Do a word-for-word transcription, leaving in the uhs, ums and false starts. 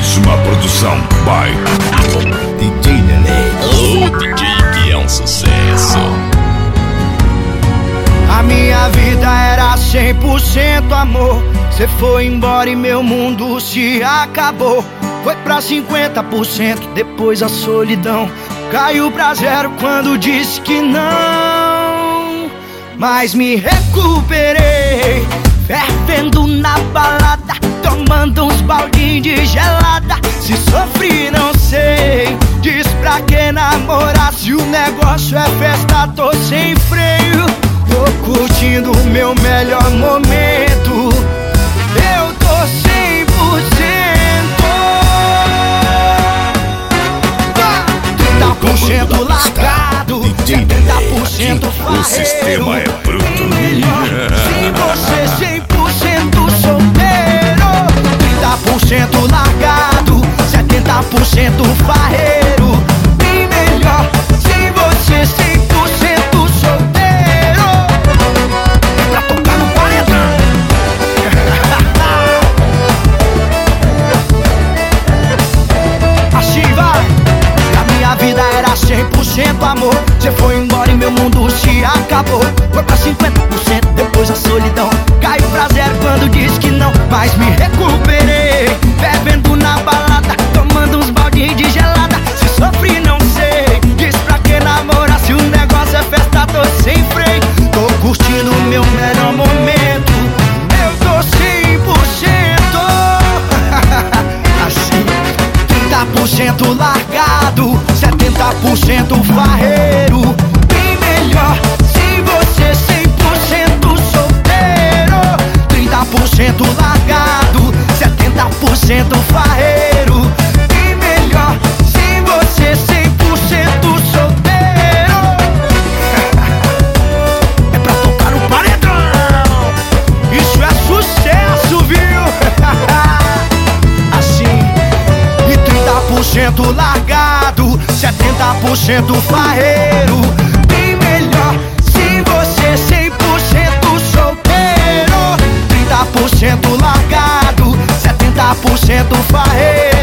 Mais uma produção by D J Nenê. O D J que é um sucesso. A minha vida era cem por cento amor. Cê foi embora e meu mundo se acabou. Foi pra cinquenta por cento, depois a solidão caiu pra zero quando disse que não. Mas me recuperei, fervendo na balada, tomando uns baldinhos de gelada. Se sofri não sei, diz pra que namorar se o negócio é festa, tô sem freio. Tô curtindo o meu melhor momento, eu tô cem por cento. trinta por cento largado, setenta por cento farreiro. O sistema é bruto. Se você cem por cento solteiro, trinta por cento largado, setenta por cento farreiro. Bem melhor se você cem por cento solteiro. É pra tocar no paredão. Assim vai. A minha vida era cem por cento amor. Cê foi embora e meu mundo se acabou. Foi pra cinquenta por cento, depois a solidão caiu pra zero quando disse que não. Mas me recuperei, bebendo na balada, tomando uns baldinhos de gelada. Se sofri não sei, diz pra que namorar se o negócio é festa, tô sem freio. Tô curtindo o meu melhor momento, eu tô cem por cento. Assim, trinta por cento largado, setenta por cento farreiro. Bem melhor se você cem por cento solteiro, trinta por cento largado, setenta por cento farreiro. Bem melhor se você cem por cento solteiro. É pra tocar no paredão, isso é sucesso, viu? Assim, e trinta por cento largado, setenta por cento farreiro. Bem melhor se você cem por cento solteiro, trinta por cento largado, setenta por cento farreiro.